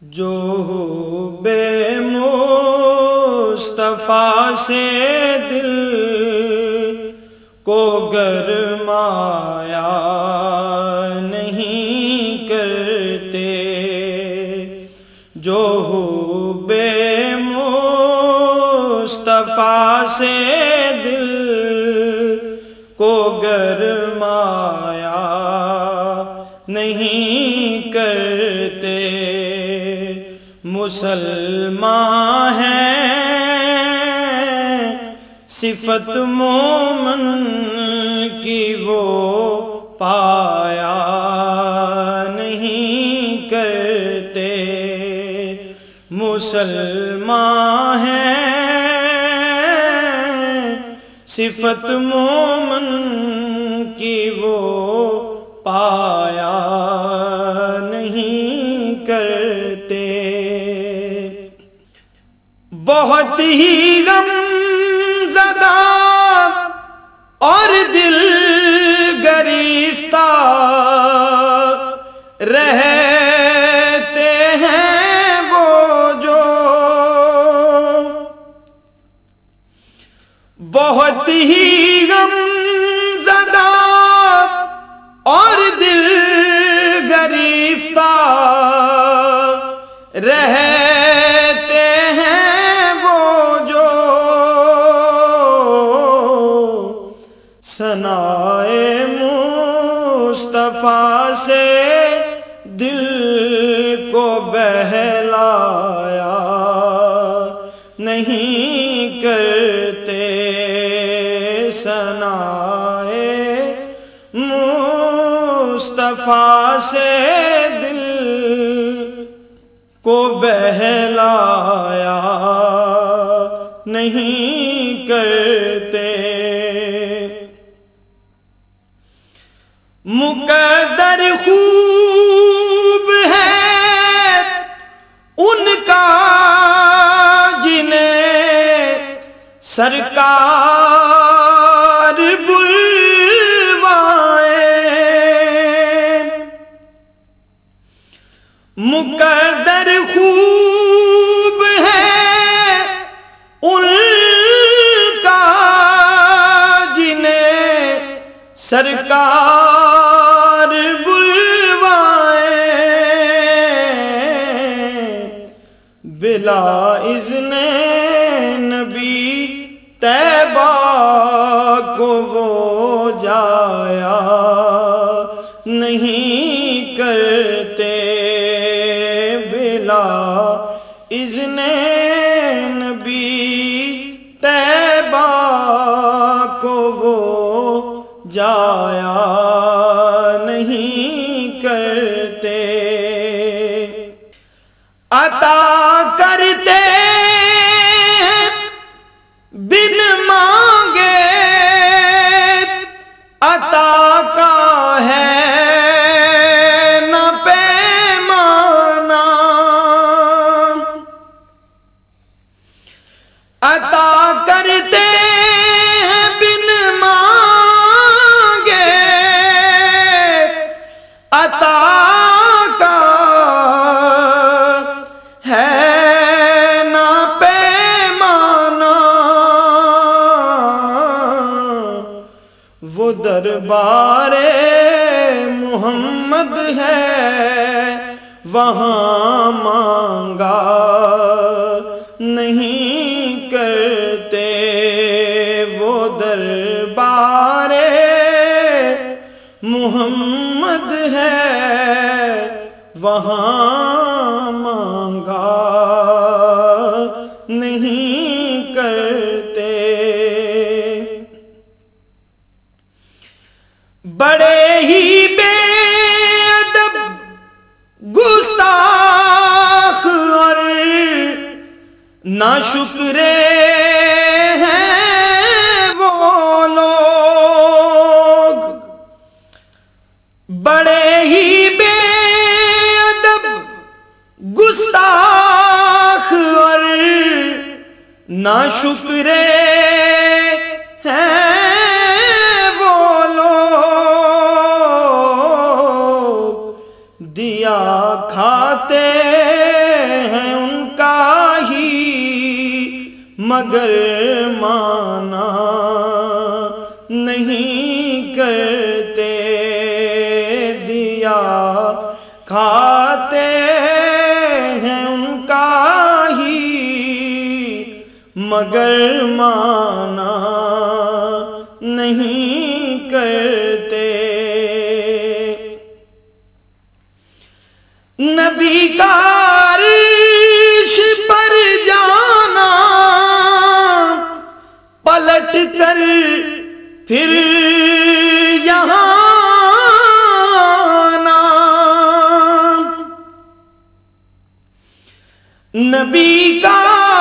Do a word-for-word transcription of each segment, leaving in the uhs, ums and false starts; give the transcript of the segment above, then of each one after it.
جو بے مصطفیٰ سے دل کو گرمایا نہیں کرتے، جو بے مصطفیٰ سے دل کو گرمایا نہیں کرتے، مسلمان ہیں صفت مومن کی وہ پایا نہیں کرتے، مسلمان ہیں صفت مومن کی وہ پایا نہیں کرتے، بہت ہی غم زدہ اور دل گریفتہ رہتے ہیں وہ جو، بہت ہی غم زدہ اور دل گریفتہ رہتے ہیں وہ جو، ثنائے مصطفیٰ سے دل کو بہلایا نہیں کرتے، ثنائے مصطفیٰ سے دل کو بہلایا نہیں کرتے، مقدر خوب ہے ان کا جنہیں سرکار بلوائے، مقدر خوب ہے ان کا جنہیں سرکار بلوائے، بلا اذن نبی طیبہ کو وہ جایا نہیں کرتے، بلا اذن نبی طیبہ کو وہ جایا نہیں کرتے، عطا کرتے بن مانگے عطا کا ہے نہ پیمانہ، عطا کرتے بن مانگے عطا کا ہے نہ پیمانہ، وہ دربار محمد ہے وہاں مانگا نہیں کرتے، وہ دربار محمد ہے وہاں مانگا نہیں کرتے، بڑے ہی بے ادب گستاخ اور ناشکرے ہیں وہ لوگ، بڑے ہی بے ادب گستاخ اور ناشکرے ہیں وہ لوگ، دیا کھاتے مگر مانا نہیں کرتے، دیا کھاتے ہیں ان کا ہی مگر مانا نہیں کرتے۔ نبی کا عرش پر جانا، پلٹ کر پھر یہاں آنا، نبی کا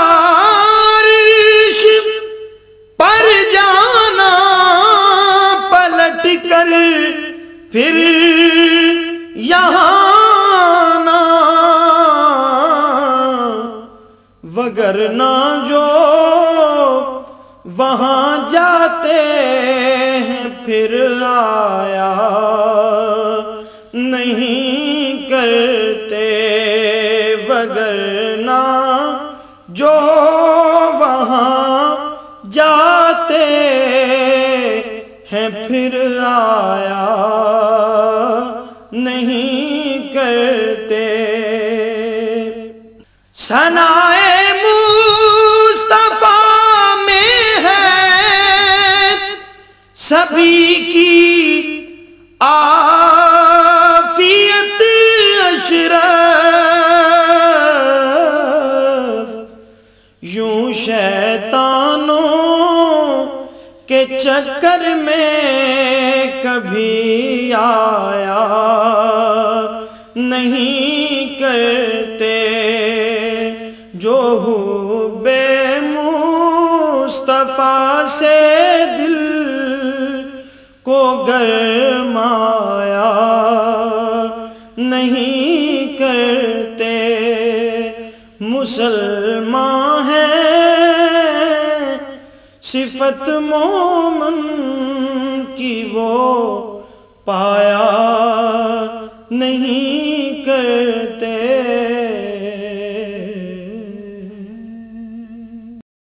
عرش پر جانا، پلٹ کر پھر یہاں آنا، وگرنہ جو وہاں جاتے ہیں پھر آیا نہیں کرتے، وگرنہ جو وہاں جاتے ہیں پھر آیا نہیں کرتے۔ ثنائے سبھی کی عافیت اشرف، یوں شیطانوں کے چکر میں کبھی آیا نہیں کرتے، جو حب مصطفیٰ سے دل کو گرمایا نہیں کرتے۔ مسلمان ہیں صفت مومن کی وہ پایا نہیں